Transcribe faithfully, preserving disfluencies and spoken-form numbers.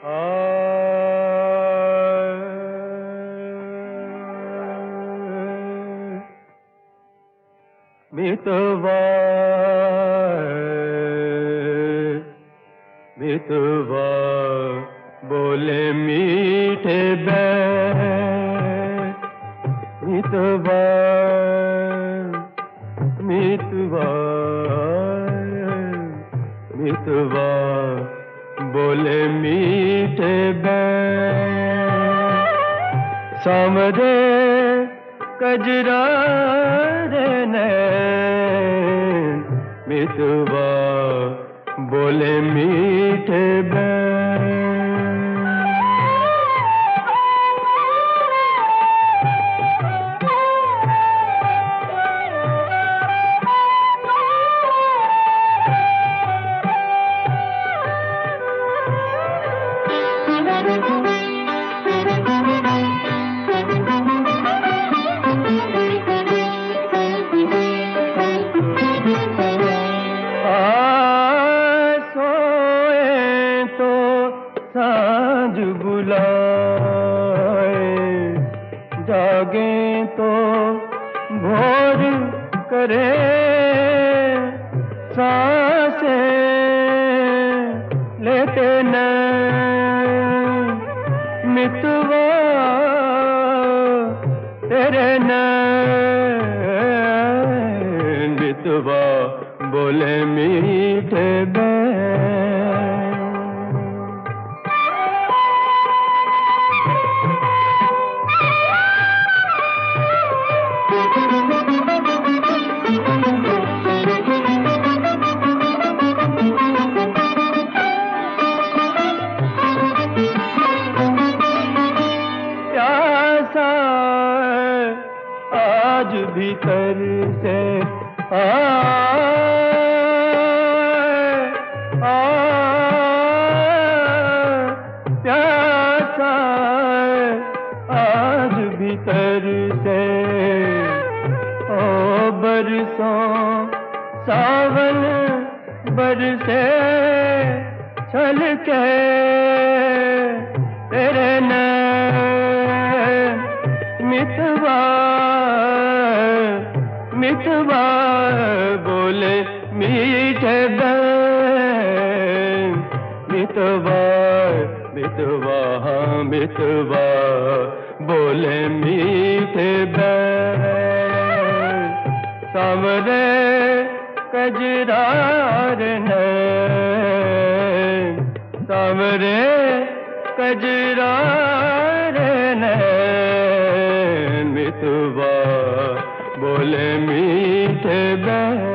मितवा मितवा बोले मीठे बैर, मितवा मितवा मितवा बोले मीठे बैर, सामरे कजरारे नैन, मितवा बोले मीठे बैर। सांझ बुलाए, जागे तो भोर करे, सांसें लेते नैन, मितवा तेरे नैन, मितवा बोले मीठे बैर। आज भीतर से आ, आ, प्यासा आज भीतर से, ओ बरसों सावन बरसे छलके तेरे नैन, मितवा मितवा बोले मीठे बैर, मितवा मितवा हाँ मितवा बोले मीठे बैर, सामरे कजरार नैन, सामरे कजरार नैन, मितवा बोले मीठे बैर।